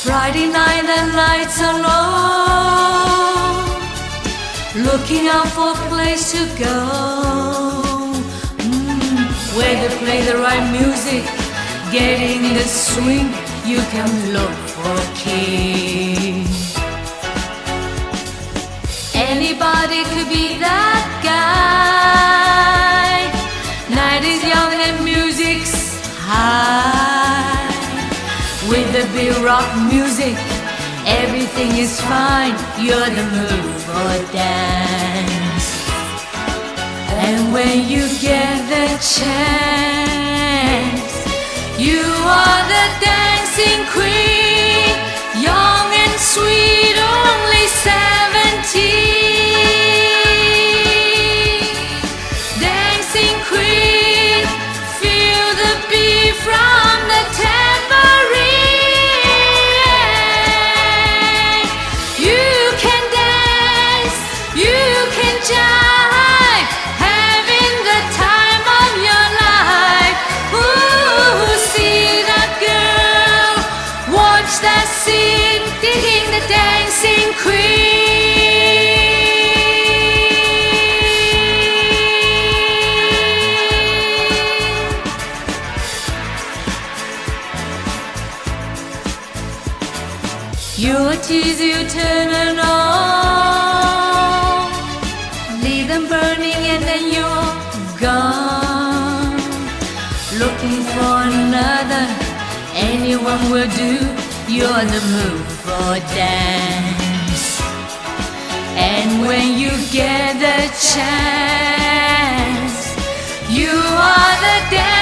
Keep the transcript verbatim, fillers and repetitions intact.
Friday night and lights are low, looking out for a place to go, mm, where they play the right music, getting the swing. You can look for a key. Anybody could be that guy. Night is young and music's high. With the big rock music, everything is fine. You're the move or dance. And when you get the chance, you are the dancing queen, young and sweet, only seventeen. Dancing queen, feel the beat from the tambourine. You can dance, you can jive, having the time of your life. Ooh, see that girl, watch that scene, digging the dancing queen. Your tears you turn it on, leave them burning and then you're gone. Looking for another, anyone will do. You're the move for dance. And when you get the chance, you are the dance.